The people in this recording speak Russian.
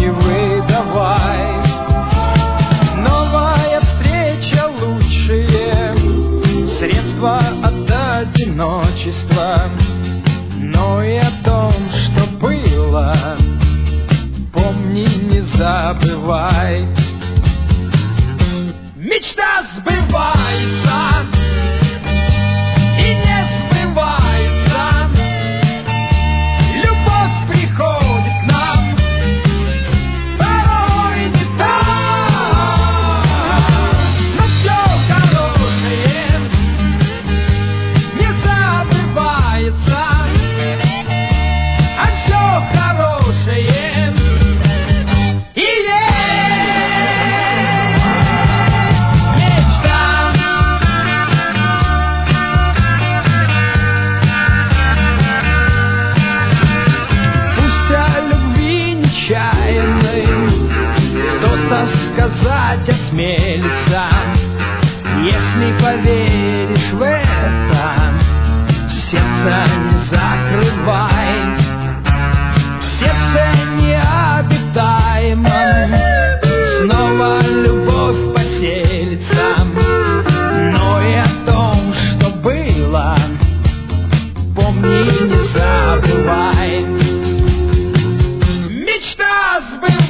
не выдавай. Новая встреча — лучшее средство от одиночества. Но и о том, что было, помни, не забывай. Мечта сбывается и не сбывается. Любовь приходит к нам порой не так. Но все хорошее не забывается, а все хорошее и есть мечта. Пусть о любви нечаянной кто-то сказать осмелится. Если поверишь в это, сердце не закрывай. В сердце необитаемом снова любовь поселится. Но и о том, что было, помни, не забывай. Мечта сбывается